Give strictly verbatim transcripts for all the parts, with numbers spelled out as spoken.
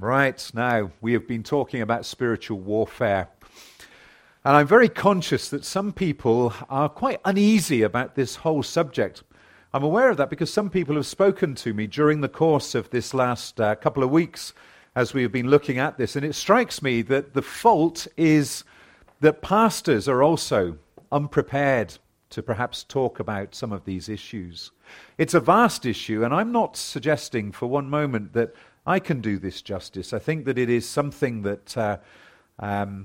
Right, now we have been talking about spiritual warfare. And I'm very conscious that some people are quite uneasy about this whole subject. I'm aware of that because some people have spoken to me during the course of this last uh, couple of weeks as we have been looking at this. And it strikes me that the fault is that pastors are also unprepared to perhaps talk about some of these issues. It's a vast issue, and I'm not suggesting for one moment that I can do this justice. I think that it is something that uh, um,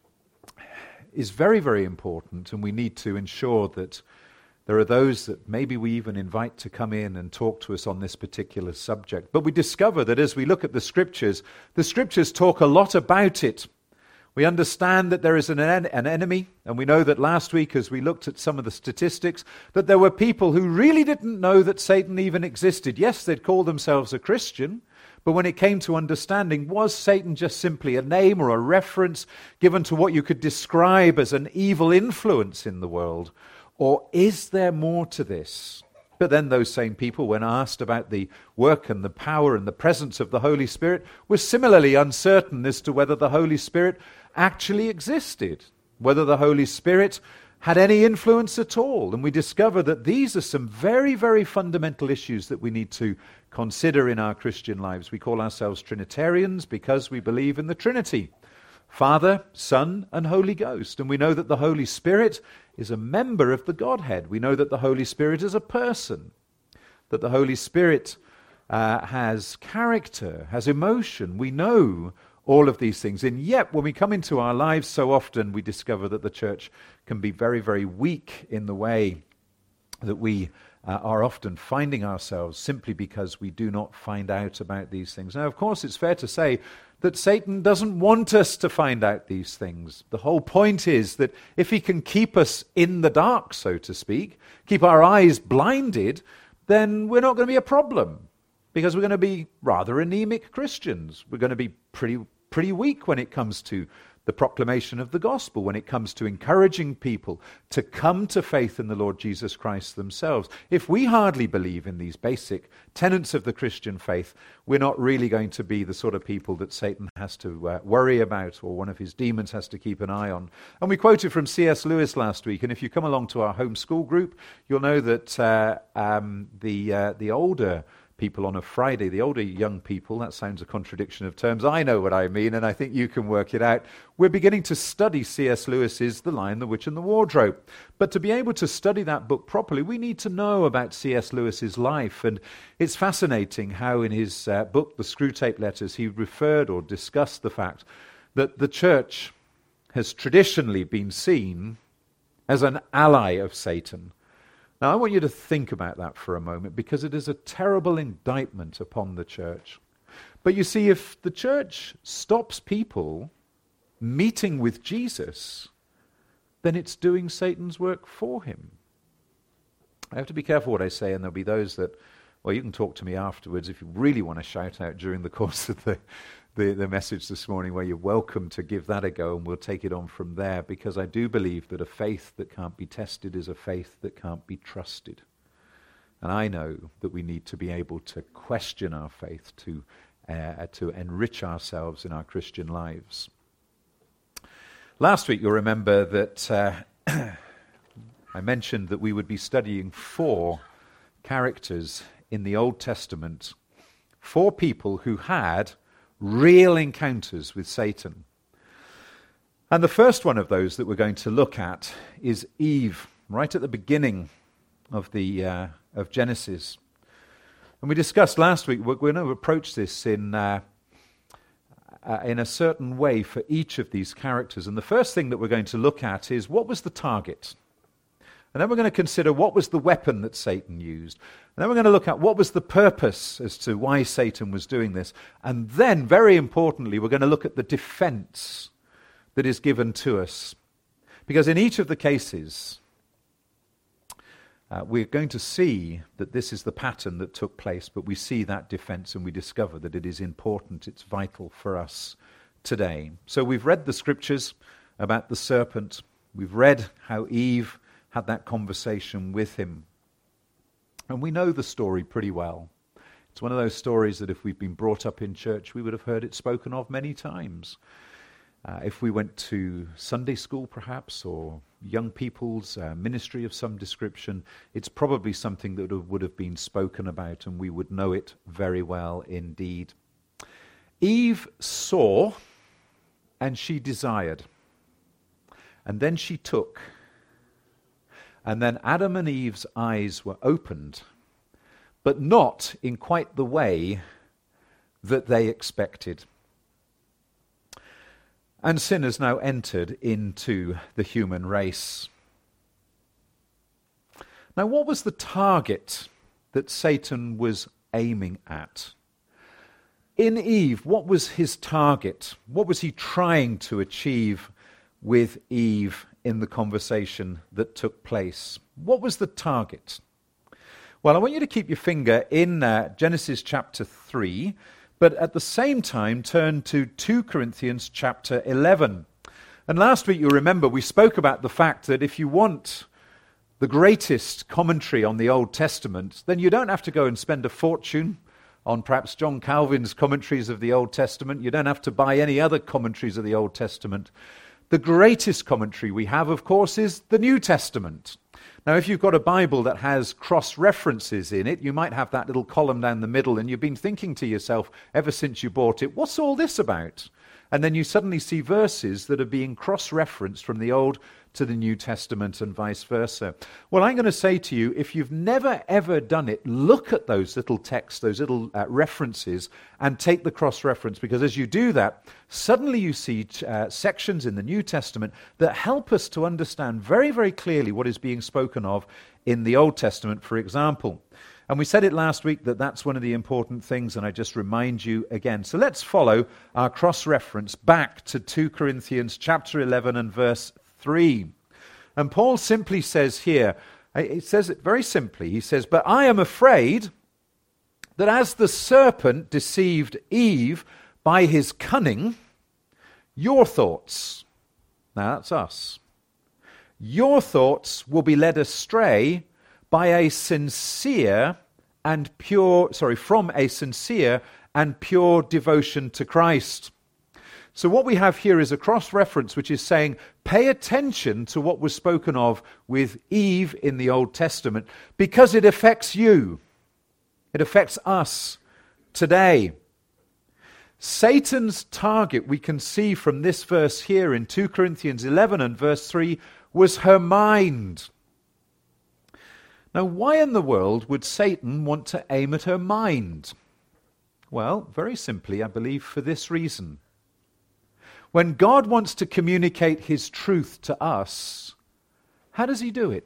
is very, very important, and we need to ensure that there are those that maybe we even invite to come in and talk to us on this particular subject. But we discover that as we look at the Scriptures, the Scriptures talk a lot about it. We understand that there is an, en- an enemy, and we know that last week as we looked at some of the statistics, that there were people who really didn't know that Satan even existed. Yes, they'd call themselves a Christian, but when it came to understanding, was Satan just simply a name or a reference given to what you could describe as an evil influence in the world? Or is there more to this? But then those same people, when asked about the work and the power and the presence of the Holy Spirit, were similarly uncertain as to whether the Holy Spirit actually existed, whether the Holy Spirit had any influence at all. And we discover that these are some very, very fundamental issues that we need to consider in our Christian lives. We call ourselves Trinitarians because we believe in the Trinity, Father, Son, and Holy Ghost. And we know that the Holy Spirit is a member of the Godhead. We know that the Holy Spirit is a person, that the Holy Spirit uh, has character, has emotion. We know all of these things. And yet, when we come into our lives, so often we discover that the church can be very, very weak in the way that we uh, are often finding ourselves simply because we do not find out about these things. Now, of course, it's fair to say that Satan doesn't want us to find out these things. The whole point is that if he can keep us in the dark, so to speak, keep our eyes blinded, then we're not going to be a problem, because we're going to be rather anemic Christians. We're going to be pretty pretty weak when it comes to the proclamation of the gospel, when it comes to encouraging people to come to faith in the Lord Jesus Christ themselves. If we hardly believe in these basic tenets of the Christian faith, we're not really going to be the sort of people that Satan has to uh, worry about, or one of his demons has to keep an eye on. And we quoted from C S Lewis last week, and if you come along to our homeschool group, you'll know that uh, um, the uh, the older people on a Friday, the older young people, that sounds a contradiction of terms, I know what I mean, and I think you can work it out. We're beginning to study C S Lewis's The Lion, the Witch and the Wardrobe. But to be able to study that book properly, we need to know about C S Lewis's life. And it's fascinating how in his uh, book, The Screwtape Letters, he referred or discussed the fact that the church has traditionally been seen as an ally of Satan. Now, I want you to think about that for a moment, because it is a terrible indictment upon the church. But you see, if the church stops people meeting with Jesus, then it's doing Satan's work for him. I have to be careful what I say, and there'll be those that, well, you can talk to me afterwards if you really want to shout out during the course of the The, the message this morning, where you're welcome to give that a go, and we'll take it on from there, because I do believe that a faith that can't be tested is a faith that can't be trusted. And I know that we need to be able to question our faith, to uh, to enrich ourselves in our Christian lives. Last week, you'll remember that uh, I mentioned that we would be studying four characters in the Old Testament, four people who had real encounters with Satan. And the first one of those that we're going to look at is Eve, right at the beginning of the uh, of Genesis. And we discussed last week, we're going to approach this in uh, uh, in a certain way for each of these characters. And the first thing that we're going to look at is, what was the target? And then we're going to consider, what was the weapon that Satan used? And then we're going to look at what was the purpose as to why Satan was doing this. And then, very importantly, we're going to look at the defense that is given to us. Because in each of the cases, uh, we're going to see that this is the pattern that took place, but we see that defense and we discover that it is important, it's vital for us today. So we've read the scriptures about the serpent. We've read how Eve had that conversation with him. And we know the story pretty well. It's one of those stories that if we've been brought up in church, we would have heard it spoken of many times. Uh, if we went to Sunday school, perhaps, or young people's uh, ministry of some description, it's probably something that would have been spoken about, and we would know it very well indeed. Eve saw, and she desired, and then she took, and then Adam and Eve's eyes were opened, but not in quite the way that they expected. And sin has now entered into the human race. Now, what was the target that Satan was aiming at? In Eve, what was his target? What was he trying to achieve with Eve in the conversation that took place? What was the target? Well, I want you to keep your finger in uh, Genesis chapter three, but at the same time turn to Second Corinthians chapter eleven. And last week, you'll remember, we spoke about the fact that if you want the greatest commentary on the Old Testament, then you don't have to go and spend a fortune on perhaps John Calvin's commentaries of the Old Testament. You don't have to buy any other commentaries of the Old Testament. The greatest commentary we have, of course, is the New Testament. Now, if you've got a Bible that has cross-references in it, you might have that little column down the middle, and you've been thinking to yourself ever since you bought it, what's all this about? And then you suddenly see verses that are being cross-referenced from the Old to the New Testament and vice versa. Well, I'm going to say to you, if you've never ever done it, look at those little texts, those little uh, references, and take the cross-reference, because as you do that, suddenly you see uh, sections in the New Testament that help us to understand very, very clearly what is being spoken of in the Old Testament, for example. And we said it last week that that's one of the important things, and I just remind you again. So let's follow our cross-reference back to Second Corinthians chapter eleven and verse three. And Paul simply says here, he says it very simply, he says, "But I am afraid that as the serpent deceived Eve by his cunning, your thoughts," now that's us, "your thoughts will be led astray by a sincere and pure, sorry, from a sincere and pure devotion to Christ." So what we have here is a cross-reference which is saying, pay attention to what was spoken of with Eve in the Old Testament, because it affects you. It affects us today. Satan's target, we can see from this verse here in Second Corinthians eleven and verse three, was her mind. Now, why in the world would Satan want to aim at her mind? Well, very simply, I believe for this reason. When God wants to communicate his truth to us, how does he do it?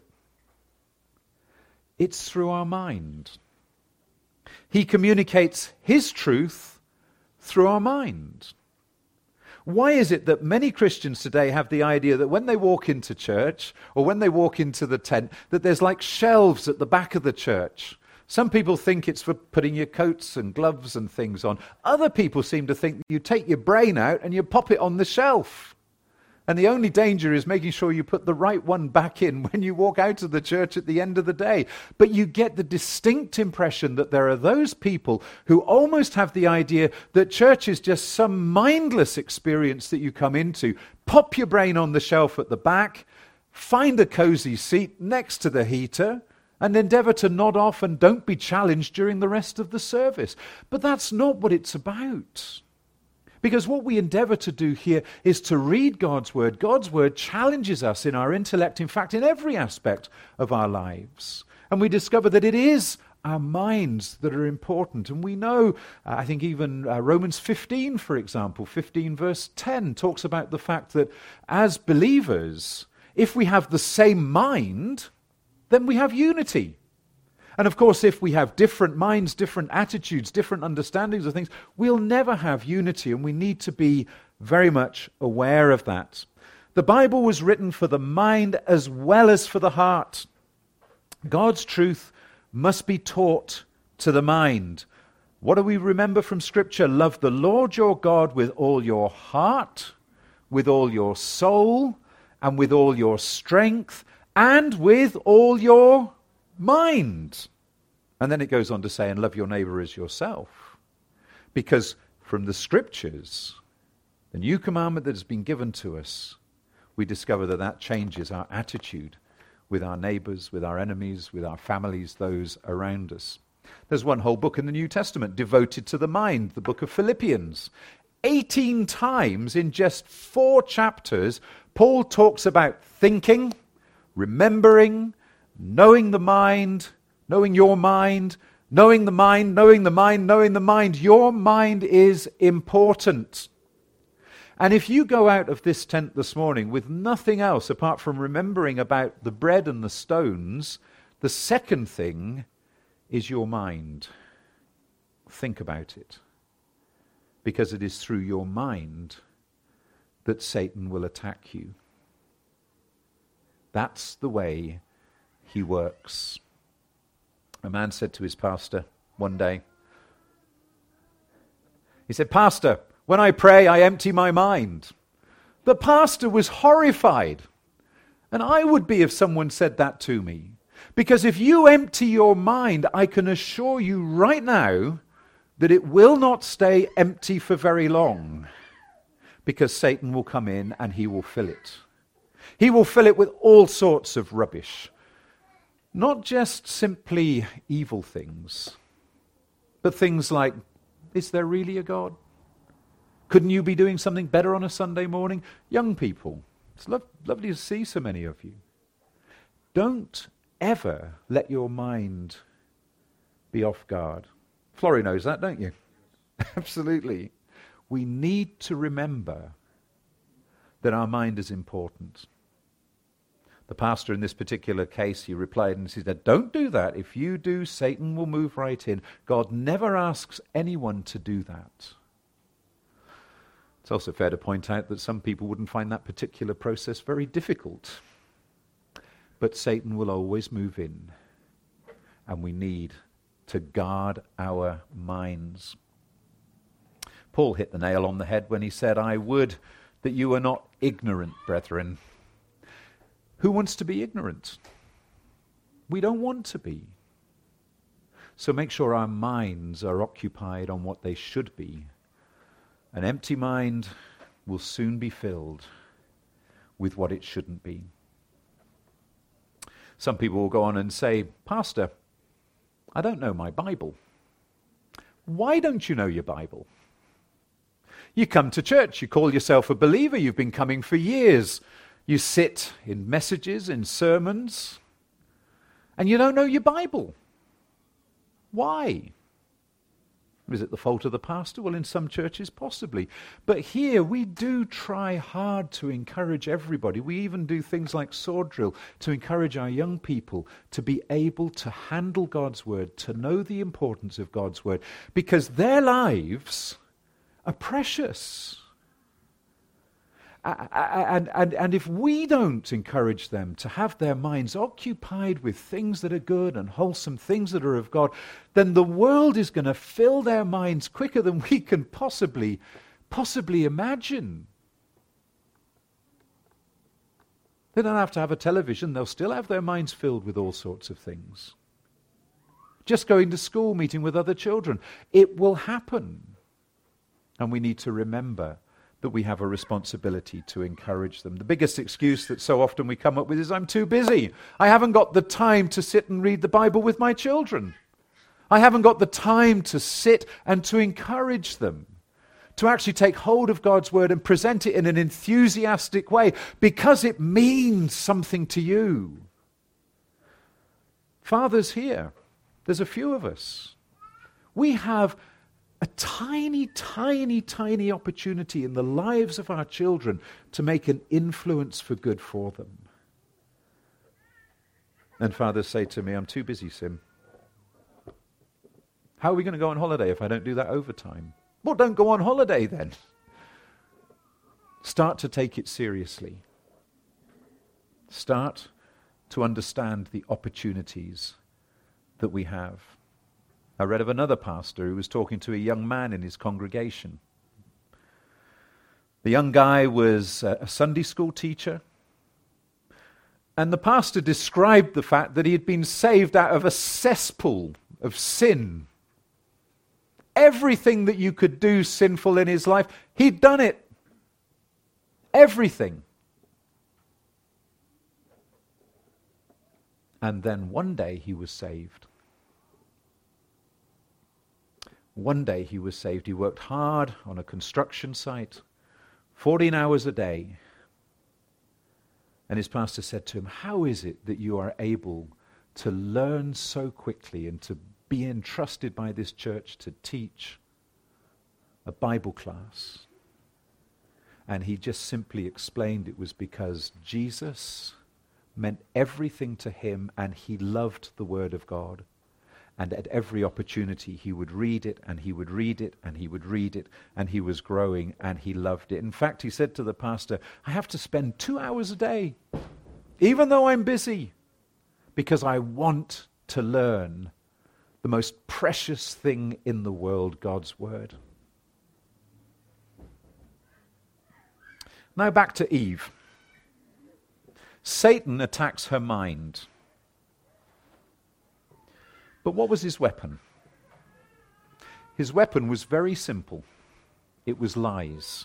It's through our mind. He communicates his truth through our mind. Why is it that many Christians today have the idea that when they walk into church or when they walk into the tent, that there's like shelves at the back of the church? Some people think it's for putting your coats and gloves and things on. Other people seem to think that you take your brain out and you pop it on the shelf. And the only danger is making sure you put the right one back in when you walk out of the church at the end of the day. But you get the distinct impression that there are those people who almost have the idea that church is just some mindless experience that you come into. Pop your brain on the shelf at the back, find a cozy seat next to the heater, and endeavor to nod off and don't be challenged during the rest of the service. But that's not what it's about. Because what we endeavor to do here is to read God's word. God's word challenges us in our intellect, in fact, in every aspect of our lives. And we discover that it is our minds that are important. And we know, uh, I think even uh, Romans fifteen, for example, fifteen verse ten, talks about the fact that as believers, if we have the same mind, then we have unity. And of course, if we have different minds, different attitudes, different understandings of things, we'll never have unity, and we need to be very much aware of that. The Bible was written for the mind as well as for the heart. God's truth must be taught to the mind. What do we remember from Scripture? Love the Lord your God with all your heart, with all your soul, and with all your strength, and with all your mind. And then it goes on to say, and love your neighbor as yourself. Because from the scriptures, the new commandment that has been given to us, we discover that that changes our attitude with our neighbors, with our enemies, with our families, those around us. There's one whole book in the New Testament devoted to the mind, the book of Philippians. eighteen times in just four chapters, Paul talks about thinking, remembering, knowing the mind, knowing your mind, knowing the mind, knowing the mind, knowing the mind. Your mind is important. And if you go out of this tent this morning with nothing else apart from remembering about the bread and the stones, the second thing is your mind. Think about it. Because it is through your mind that Satan will attack you. That's the way he works. A man said to his pastor one day, he said, "Pastor, when I pray, I empty my mind." The pastor was horrified. And I would be if someone said that to me. Because if you empty your mind, I can assure you right now that it will not stay empty for very long. Because Satan will come in and he will fill it. He will fill it with all sorts of rubbish. Not just simply evil things, but things like, is there really a God? Couldn't you be doing something better on a Sunday morning? Young people, it's lo- lovely to see so many of you. Don't ever let your mind be off guard. Florrie knows that, don't you? Absolutely. We need to remember that our mind is important. The pastor in this particular case, he replied and he said, "Don't do that. If you do, Satan will move right in. God never asks anyone to do that." It's also fair to point out that some people wouldn't find that particular process very difficult. But Satan will always move in. And we need to guard our minds. Paul hit the nail on the head when he said, "I would that you were not ignorant, brethren." Who wants to be ignorant? We don't want to be. So make sure our minds are occupied on what they should be. An empty mind will soon be filled with what it shouldn't be. Some people will go on and say, "Pastor, I don't know my Bible." Why don't you know your Bible? You come to church, you call yourself a believer, you've been coming for years. You sit in messages, in sermons, and you don't know your Bible. Why? Is it the fault of the pastor? Well, in some churches, possibly. But here, we do try hard to encourage everybody. We even do things like sword drill to encourage our young people to be able to handle God's word, to know the importance of God's word, because their lives are precious. And, and, and if we don't encourage them to have their minds occupied with things that are good and wholesome, things that are of God, then the world is going to fill their minds quicker than we can possibly, possibly imagine. They don't have to have a television. They'll still have their minds filled with all sorts of things. Just going to school, meeting with other children. It will happen. And we need to remember that we have a responsibility to encourage them. The biggest excuse that so often we come up with is, "I'm too busy. I haven't got the time to sit and read the Bible with my children. I haven't got the time to sit and to encourage them, to actually take hold of God's word and present it in an enthusiastic way because it means something to you." Fathers here, there's a few of us. We have a tiny, tiny, tiny opportunity in the lives of our children to make an influence for good for them. And fathers say to me, "I'm too busy, Sim. How are we going to go on holiday if I don't do that overtime?" Well, don't go on holiday then. Start to take it seriously. Start to understand the opportunities that we have. I read of another pastor who was talking to a young man in his congregation. The young guy was a Sunday school teacher, and the pastor described the fact that he had been saved out of a cesspool of sin. Everything that you could do sinful in his life, he'd done it. Everything. And then one day he was saved. One day he was saved. He worked hard on a construction site, fourteen hours a day. And his pastor said to him, "How is it that you are able to learn so quickly and to be entrusted by this church to teach a Bible class?" And he just simply explained it was because Jesus meant everything to him and he loved the Word of God. And at every opportunity he would read it and he would read it and he would read it and he was growing and he loved it. In fact, he said to the pastor, "I have to spend two hours a day, even though I'm busy, because I want to learn the most precious thing in the world, God's Word." Now back to Eve. Satan attacks her mind. But what was his weapon? His weapon was very simple. It was lies.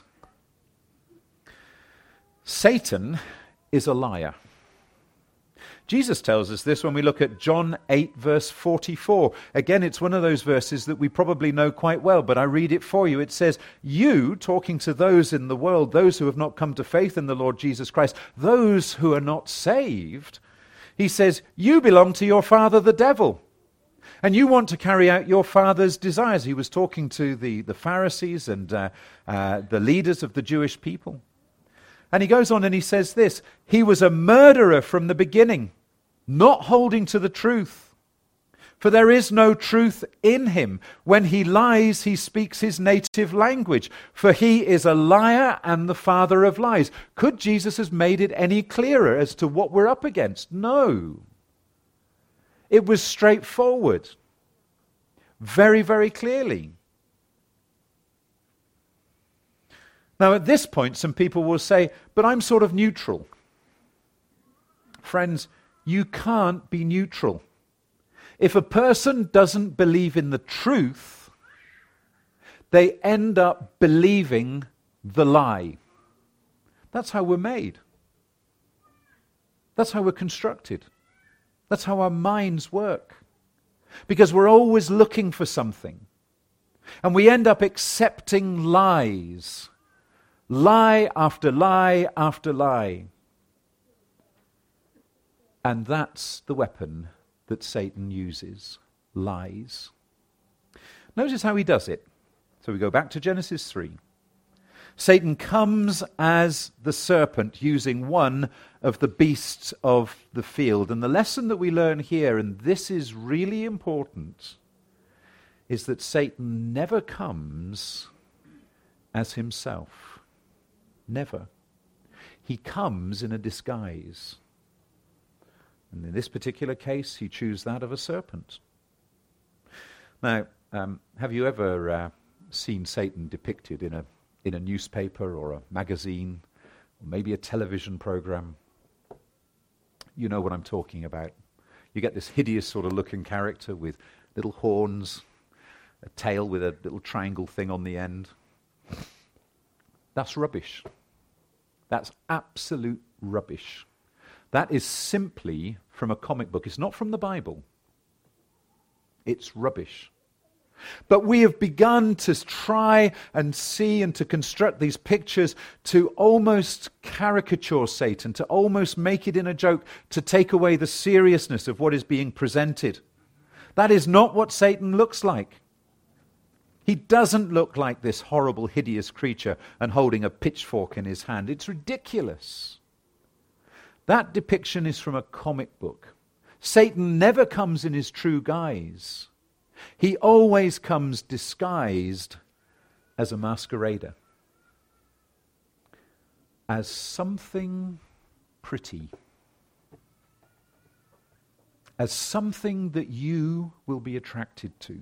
Satan is a liar. Jesus tells us this when we look at John eight, verse forty-four. Again, it's one of those verses that we probably know quite well, but I read it for you. It says, "You," talking to those in the world, those who have not come to faith in the Lord Jesus Christ, those who are not saved, he says, "You belong to your father, the devil, and you want to carry out your father's desires." He was talking to the, the Pharisees and uh, uh, the leaders of the Jewish people. And he goes on and he says this, "He was a murderer from the beginning, not holding to the truth. For there is no truth in him. When he lies, he speaks his native language. For he is a liar and the father of lies." Could Jesus have made it any clearer as to what we're up against? No. It was straightforward. Very, very clearly. Now, at this point, some people will say, "But I'm sort of neutral." Friends, you can't be neutral. If a person doesn't believe in the truth, they end up believing the lie. That's how we're made. That's how we're constructed. That's how our minds work. Because we're always looking for something. And we end up accepting lies. Lie after lie after lie. And that's the weapon that Satan uses. Lies. Notice how he does it. So we go back to Genesis three. Satan comes as the serpent using one of the beasts of the field. And the lesson that we learn here, and this is really important, is that Satan never comes as himself. Never. He comes in a disguise. And in this particular case, he chose that of a serpent. Now, um, have you ever uh, seen Satan depicted in a in a newspaper or a magazine, or maybe a television program? You know what I'm talking about. You get this hideous sort of looking character with little horns, a tail with a little triangle thing on the end. That's rubbish. That's absolute rubbish. That is simply from a comic book. It's not from the Bible. It's rubbish. But we have begun to try and see and to construct these pictures to almost caricature Satan, to almost make it in a joke, to take away the seriousness of what is being presented. That is not what Satan looks like. He doesn't look like this horrible, hideous creature and holding a pitchfork in his hand. It's ridiculous. That depiction is from a comic book. Satan never comes in his true guise. He always comes disguised as a masquerader, as something pretty, as something that you will be attracted to.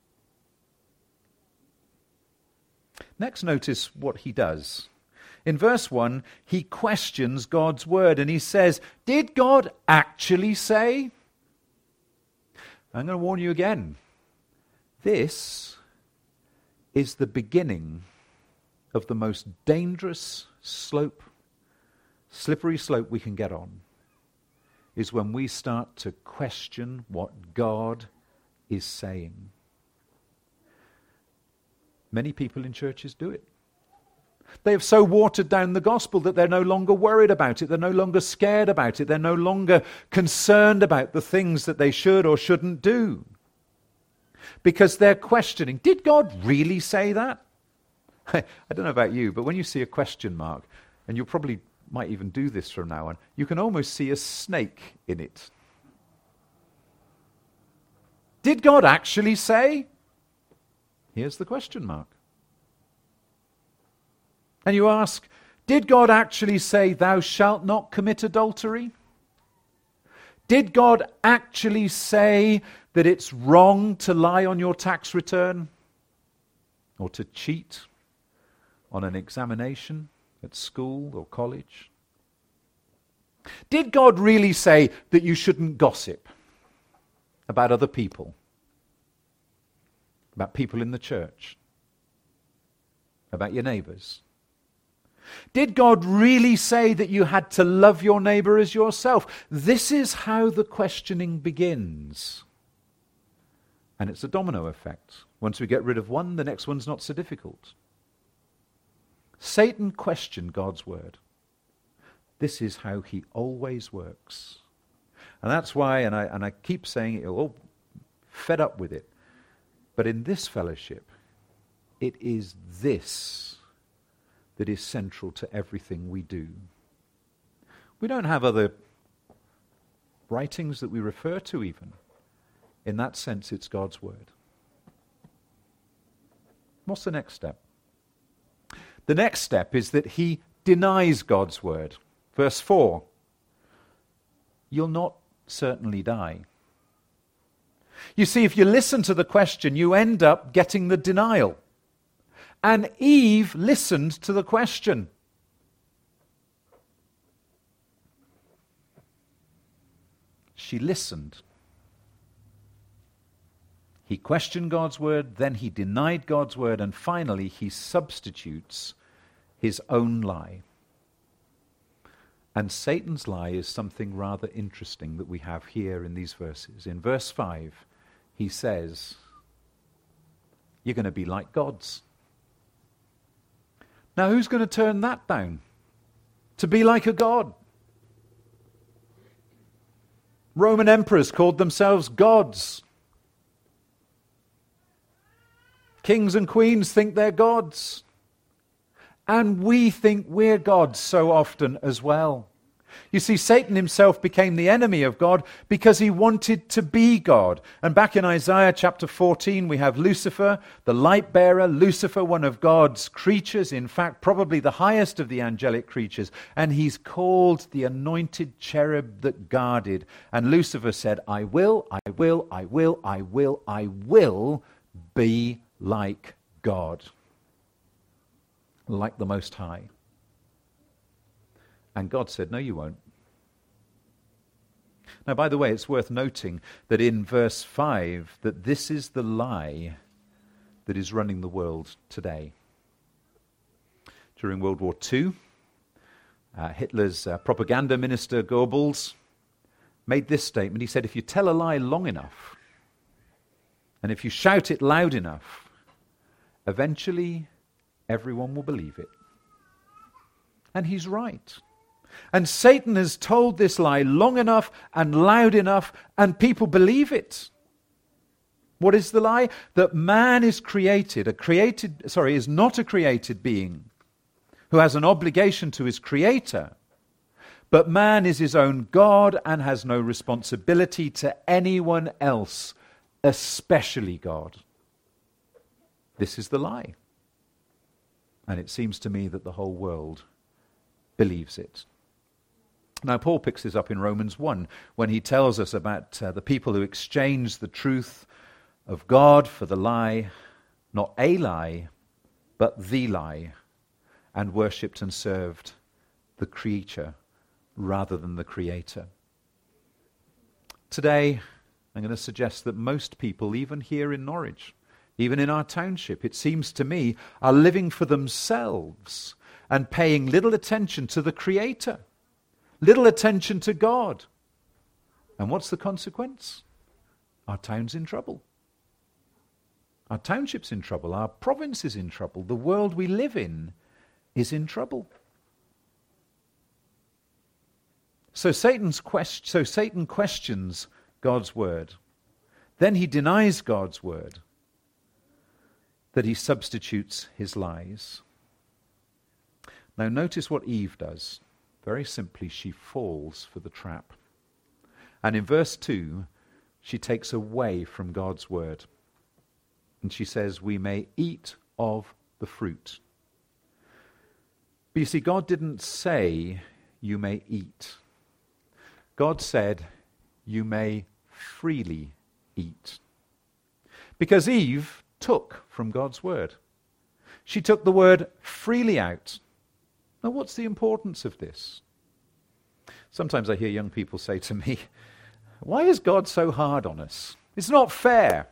Next, notice what he does. In verse one, he questions God's word and he says, "Did God actually say?" I'm going to warn you again. This is the beginning of the most dangerous slope, slippery slope we can get on, is when we start to question what God is saying. Many people in churches do it. They have so watered down the gospel that they're no longer worried about it. They're no longer scared about it. They're no longer concerned about the things that they should or shouldn't do. Because they're questioning, did God really say that? I don't know about you, but when you see a question mark, and you probably might even do this from now on, you can almost see a snake in it. Did God actually say? Here's the question mark. And you ask, did God actually say, thou shalt not commit adultery? Did God actually say that it's wrong to lie on your tax return? Or to cheat on an examination at school or college? Did God really say that you shouldn't gossip about other people? About people in the church? About your neighbors? Did God really say that you had to love your neighbor as yourself? This is how the questioning begins. And it's a domino effect. Once we get rid of one, the next one's not so difficult. Satan questioned God's word. This is how he always works. And that's why, and I, and I keep saying it, you're all fed up with it. But in this fellowship, it is this that is central to everything we do. We don't have other writings that we refer to even. In that sense, it's God's word. What's the next step? The next step is that he denies God's word. Verse four, you'll not certainly die. You see, if you listen to the question, you end up getting the denial. And Eve listened to the question. She listened. He questioned God's word, then he denied God's word, and finally he substitutes his own lie. And Satan's lie is something rather interesting that we have here in these verses. In verse five, he says, you're going to be like gods. Now, who's going to turn that down? To be like a god? Roman emperors called themselves gods. Kings and queens think they're gods. And we think we're gods so often as well. You see, Satan himself became the enemy of God because he wanted to be God. And back in Isaiah chapter fourteen, we have Lucifer, the light bearer, Lucifer, one of God's creatures, in fact, probably the highest of the angelic creatures. And he's called the anointed cherub that guarded. And Lucifer said, I will, I will, I will, I will, I will be like God. Like the Most High. And God said, no, you won't. Now, by the way, it's worth noting that in verse five, that this is the lie that is running the world today. During World War Two, uh, Hitler's uh, propaganda minister, Goebbels, made this statement. He said, if you tell a lie long enough, and if you shout it loud enough, eventually everyone will believe it. And he's right. And Satan has told this lie long enough and loud enough, and people believe it. What is the lie? That man is created, a created, sorry, is not a created being who has an obligation to his creator, but man is his own God and has no responsibility to anyone else, especially God. This is the lie. And it seems to me that the whole world believes it. Now, Paul picks this up in Romans one when he tells us about uh, the people who exchanged the truth of God for the lie, not a lie, but the lie, and worshipped and served the creature rather than the Creator. Today, I'm going to suggest that most people, even here in Norwich, even in our township, it seems to me, are living for themselves and paying little attention to the Creator, little attention to God. And what's the consequence? Our town's in trouble. Our township's in trouble. Our province is in trouble. The world we live in is in trouble. So Satan's quest- so Satan questions God's word. Then he denies God's word, that he substitutes his lies. Now notice what Eve does. Very simply, she falls for the trap. And in verse two, she takes away from God's word. And she says, we may eat of the fruit. But you see, God didn't say, you may eat. God said, you may freely eat. Because Eve took from God's word. She took the word freely out. Now, what's the importance of this? Sometimes I hear young people say to me, why is God so hard on us? It's not fair.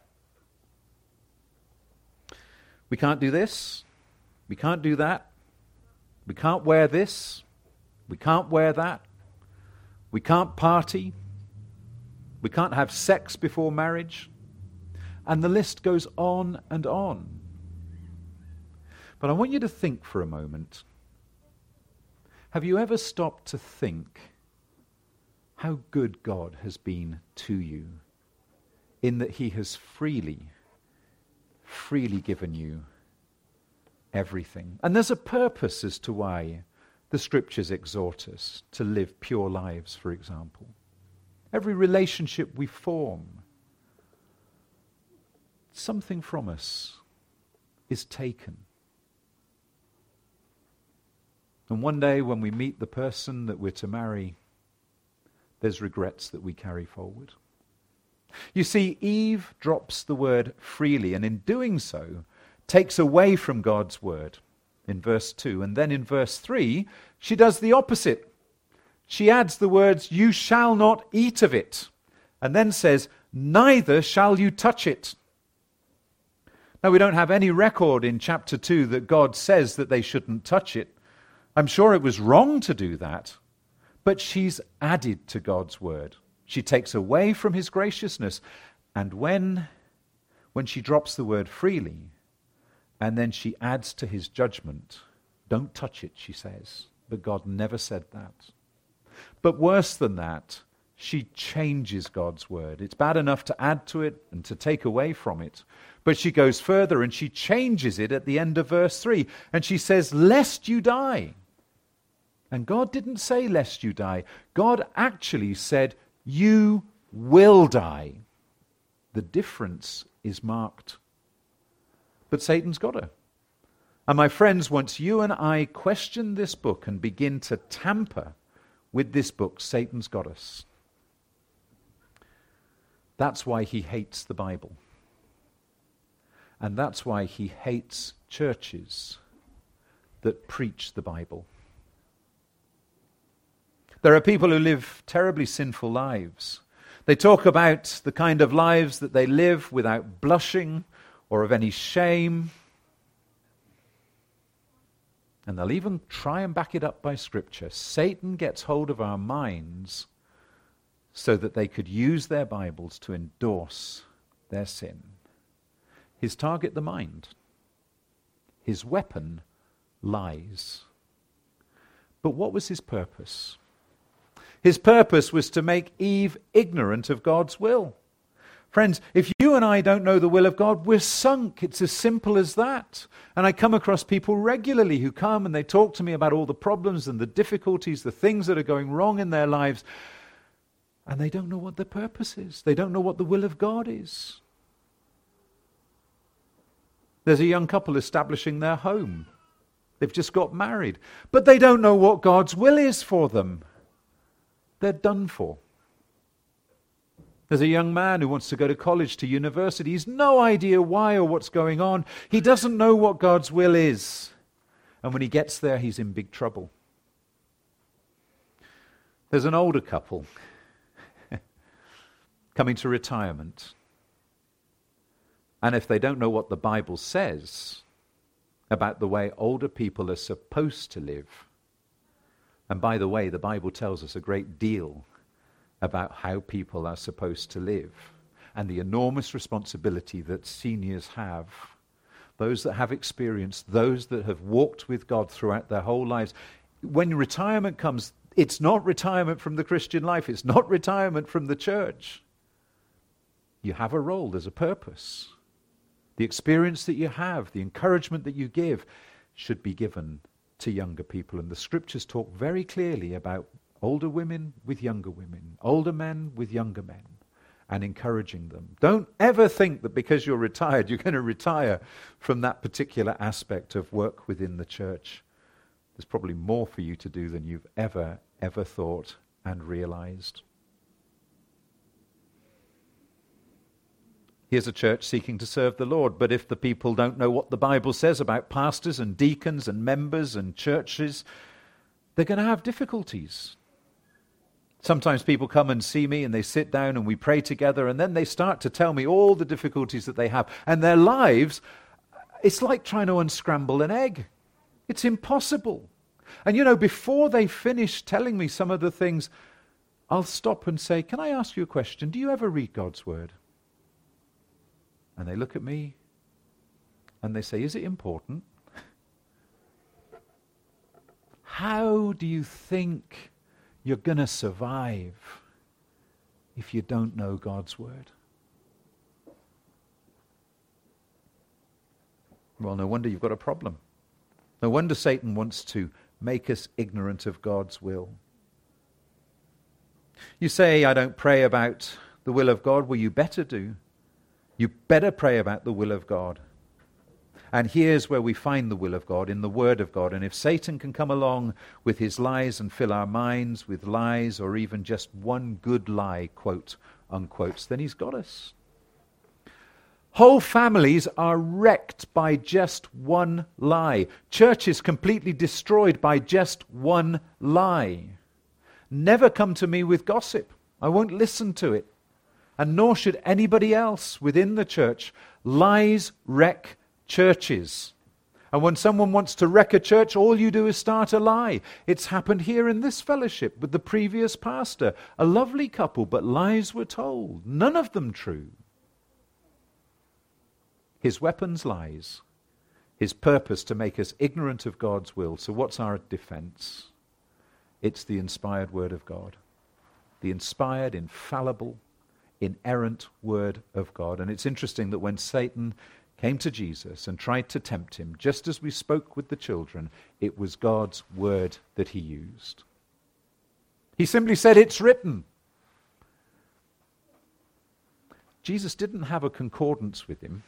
We can't do this. We can't do that. We can't wear this. We can't wear that. We can't party. We can't have sex before marriage. And the list goes on and on. But I want you to think for a moment. Have you ever stopped to think how good God has been to you in that he has freely, freely given you everything? And there's a purpose as to why the Scriptures exhort us to live pure lives, for example. Every relationship we form, something from us is taken. And one day when we meet the person that we're to marry, there's regrets that we carry forward. You see, Eve drops the word freely, and in doing so, takes away from God's word in verse two. And then in verse three, she does the opposite. She adds the words, you shall not eat of it. And then says, neither shall you touch it. Now, we don't have any record in chapter two that God says that they shouldn't touch it. I'm sure it was wrong to do that. But she's added to God's word. She takes away from his graciousness. And when, when she drops the word freely, and then she adds to his judgment, don't touch it, she says. But God never said that. But worse than that, she changes God's word. It's bad enough to add to it and to take away from it. But she goes further and she changes it at the end of verse three. And she says, lest you die. And God didn't say, lest you die. God actually said, you will die. The difference is marked. But Satan's got her. And my friends, once you and I question this book and begin to tamper with this book, Satan's got us. That's why he hates the Bible. And that's why he hates churches that preach the Bible. There are people who live terribly sinful lives. They talk about the kind of lives that they live without blushing or of any shame. And they'll even try and back it up by Scripture. Satan gets hold of our minds so that they could use their Bibles to endorse their sin. His target, the mind. His weapon, lies. But what was his purpose? His purpose was to make Eve ignorant of God's will. Friends, if you and I don't know the will of God, we're sunk. It's as simple as that. And I come across people regularly who come and they talk to me about all the problems and the difficulties, the things that are going wrong in their lives. And they don't know what the purpose is. They don't know what the will of God is. There's a young couple establishing their home. They've just got married. But they don't know what God's will is for them. They're done for. There's a young man who wants to go to college, to university. He's no idea why or what's going on. He doesn't know what God's will is. And when he gets there, he's in big trouble. There's an older couple. coming to retirement, and if they don't know what the Bible says about the way older people are supposed to live, and by the way, the Bible tells us a great deal about how people are supposed to live, and the enormous responsibility that seniors have, those that have experience, those that have walked with God throughout their whole lives. When retirement comes, it's not retirement from the Christian life. It's not retirement from the church. You have a role. There's a purpose. The experience that you have, the encouragement that you give, should be given to younger people. And the scriptures talk very clearly about older women with younger women, older men with younger men, and encouraging them. Don't ever think that because you're retired, you're going to retire from that particular aspect of work within the church. There's probably more for you to do than you've ever, ever thought and realized. Here's a church seeking to serve the Lord, but if the people don't know what the Bible says about pastors and deacons and members and churches, they're going to have difficulties. Sometimes people come and see me and they sit down and we pray together, and then they start to tell me all the difficulties that they have. And their lives, it's like trying to unscramble an egg. It's impossible. And you know, before they finish telling me some of the things, I'll stop and say, can I ask you a question? Do you ever read God's word? And they look at me and they say, is it important? How do you think you're going to survive if you don't know God's word? Well, no wonder you've got a problem. No wonder Satan wants to make us ignorant of God's will. You say, I don't pray about the will of God. Well, you better do. You better pray about the will of God. And here's where we find the will of God, in the Word of God. And if Satan can come along with his lies and fill our minds with lies, or even just one good lie, quote, unquote, then he's got us. Whole families are wrecked by just one lie. Churches completely destroyed by just one lie. Never come to me with gossip. I won't listen to it. And nor should anybody else within the church. Lies wreck churches. And when someone wants to wreck a church, all you do is start a lie. It's happened here in this fellowship with the previous pastor. A lovely couple, but lies were told. None of them true. His weapon's lies. His purpose to make us ignorant of God's will. So what's our defense? It's the inspired word of God. The inspired, infallible, inerrant word of God. And it's interesting that when Satan came to Jesus and tried to tempt him, just as we spoke with the children, it was God's word that he used. He simply said, it's written. Jesus didn't have a concordance with him.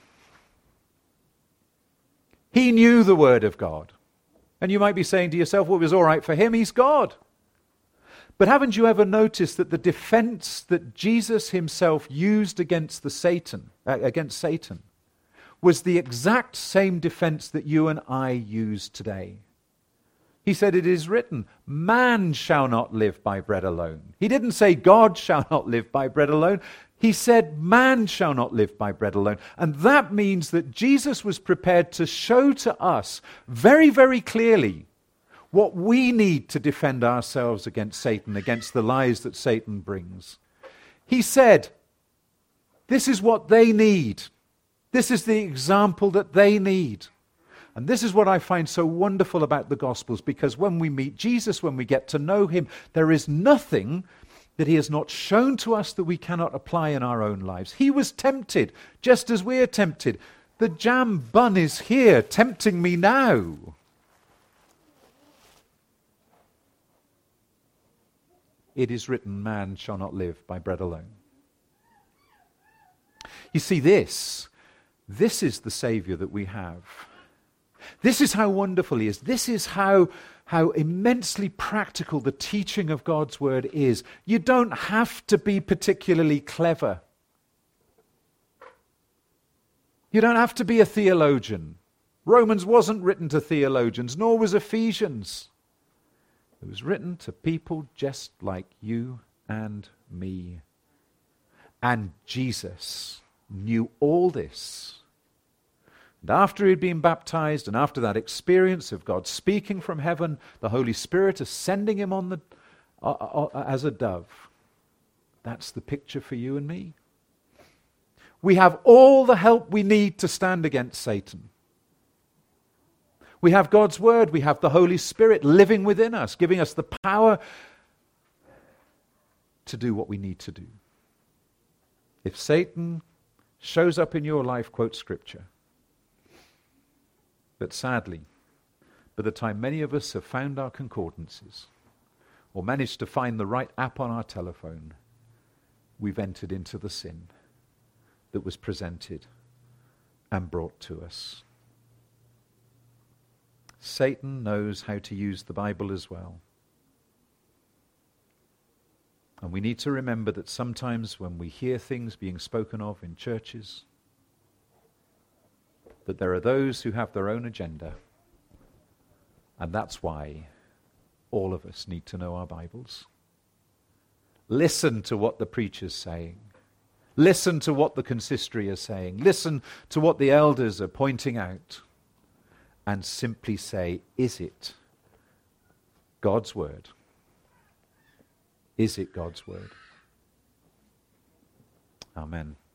He knew the word of God. And you might be saying to yourself, well, it was all right for him, he's God. But haven't you ever noticed that the defense that Jesus himself used against the Satan, uh, against Satan, was the exact same defense that you and I use today? He said, it is written, man shall not live by bread alone. He didn't say God shall not live by bread alone. He said, man shall not live by bread alone. And that means that Jesus was prepared to show to us very, very clearly what we need to defend ourselves against Satan, against the lies that Satan brings. He said, this is what they need. This is the example that they need. And this is what I find so wonderful about the Gospels, because when we meet Jesus, when we get to know him, there is nothing that he has not shown to us that we cannot apply in our own lives. He was tempted, just as we are tempted. The jam bun is here, tempting me now. It is written, man shall not live by bread alone. You see, this, this is the Savior that we have. This is how wonderful he is. This is how, how immensely practical the teaching of God's word is. You don't have to be particularly clever. You don't have to be a theologian. Romans wasn't written to theologians, nor was Ephesians. It was written to people just like you and me. And Jesus knew all this. And after he'd been baptized, and after that experience of God speaking from heaven, the Holy Spirit ascending him on the uh, uh, as a dove, that's the picture for you and me. We have all the help we need to stand against Satan. We have God's Word, we have the Holy Spirit living within us, giving us the power to do what we need to do. If Satan shows up in your life, quote Scripture. But sadly, by the time many of us have found our concordances, or managed to find the right app on our telephone, we've entered into the sin that was presented and brought to us. Satan knows how to use the Bible as well. And we need to remember that sometimes when we hear things being spoken of in churches, that there are those who have their own agenda. And that's why all of us need to know our Bibles. Listen to what the preacher's saying. Listen to what the consistory is saying. Listen to what the elders are pointing out. And simply say, is it God's Word? Is it God's Word? Amen.